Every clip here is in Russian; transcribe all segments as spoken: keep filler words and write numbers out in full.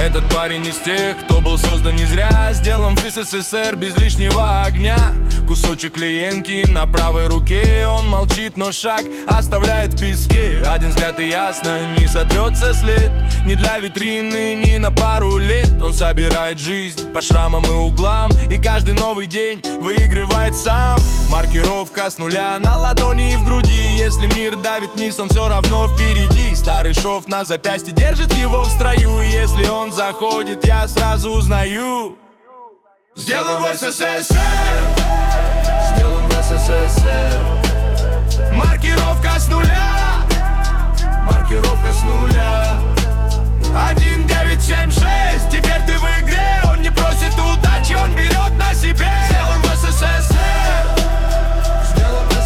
Этот парень из тех, кто был создан не зря. Сделан в СССР без лишнего огня. Кусочек клиентки на правой руке. Он молчит, но шаг оставляет в песке. Один взгляд и ясно, не сотрется след. Ни для витрины, ни на пару лет. Он собирает жизнь по шрамам и углам, и каждый новый день выигрывает сам. Маркировка с нуля на ладони и в груди. Если мир давит вниз, он все равно впереди. Старый шов на запястье держит его в строю. И если он заходит, я сразу узнаю. Сделан в СССР. Сделан в СССР. Маркировка с нуля. Маркировка с нуля. Один девять семь шесть. Теперь ты в игре. Он не просит удачи, он берет на себе. Сделан в СССР. Сделан в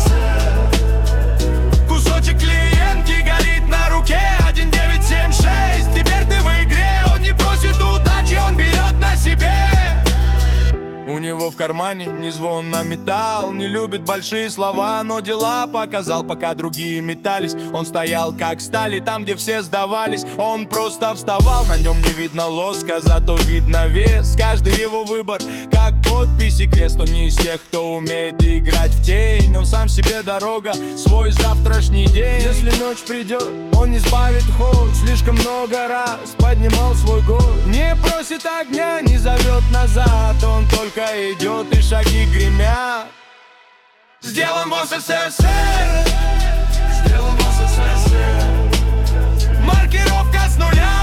СССР. Кусочек клиентки горит на руке. Один девять семь шесть. Теперь ты в игре. Он не просит удачи, он берет на себе. У него в кармане не звон на металл. Не любит большие слова, но дела показал, пока другие метались. Он стоял как стали, там, где все сдавались. Он просто вставал, на нем не видно лоска, зато видно вес. Каждый его выбор, как подпись и крест. Он не из тех, кто умеет играть в тень. Он сам себе дорога, свой завтрашний день. Если ночь придет, он не сбавит ход. Слишком много раз поднимал свой год. Не просит огня, не зовет назад. Он только идет и шаги гремят. Сделан в СССР. Сделан в СССР. Маркировка с нуля.